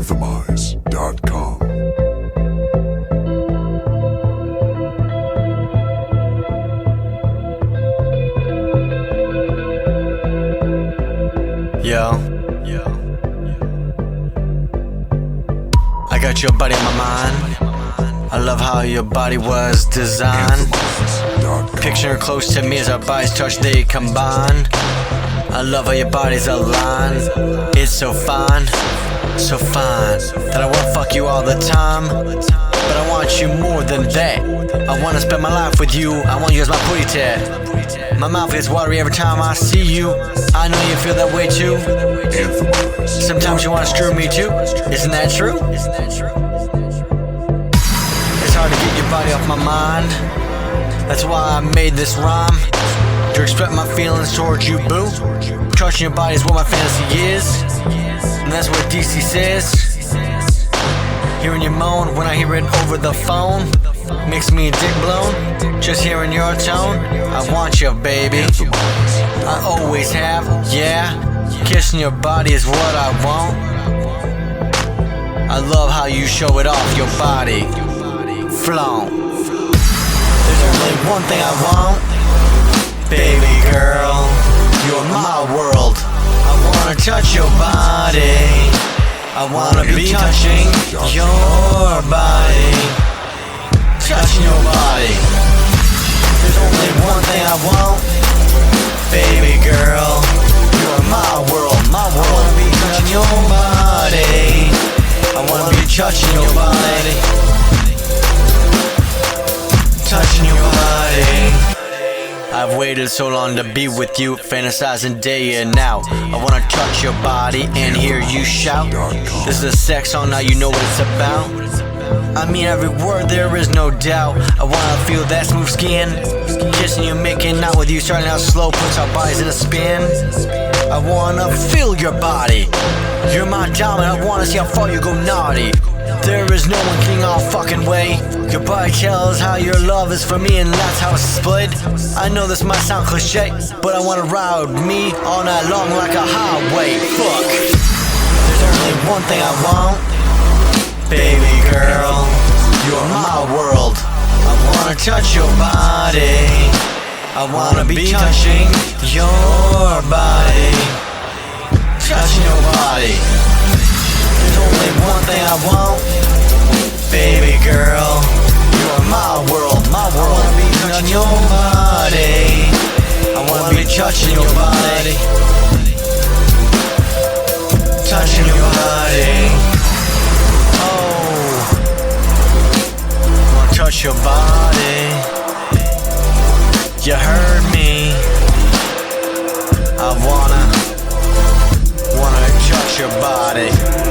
Anthemize.com. Yo, I got your body in my mind. I love how your body was designed. Picture close to me as our bodies touch, they combine. I love how your body's aligned. It's so fine that I won't fuck you all the time, but I want you more than that. I wanna spend my life with you. I want you as my booty tat. My mouth gets watery every time I see you. I know you feel that way too. Sometimes you wanna screw me too. Isn't that true? It's hard to get your body off my mind. That's why I made this rhyme, to express my feelings towards you, boo. Touching your body is what my fantasy is, and that's what DC says. Hearing you moan when I hear it over the phone makes me dick blown. Just hearing your tone, I want you, baby. I always have, yeah. Kissing your body is what I want. I love how you show it off, your body flown. There's only one thing I want, baby girl, you're my world. I wanna touch your body, I wanna be touching your body, touching your body. There's only one thing I want, baby girl, you're my world, my world. I wanna be touching your body, I wanna be touching your body, touching your body. I've waited so long to be with you, fantasizing day and now. I wanna touch your body and hear you shout. This is a sex song, now you know what it's about. I mean every word, there is no doubt. I wanna feel that smooth skin, kissing you, making out with you, starting out slow, puts our bodies in a spin. I wanna feel your body, you're my diamond, I wanna see how far you go naughty. There is no one getting all fucking way. Your body tells how your love is for me, and that's how it's split. I know this might sound cliche, but I wanna ride me all night long like a highway. Fuck. There's only one thing I want, baby girl, you're my world. I wanna touch your body, I wanna be touching your body, touching your body. There's only one thing I want, baby girl, you're my world, my world. I wanna be touching your body, I wanna be touching your body, touching your body. Oh, I wanna touch your body. You heard me. I wanna touch your body.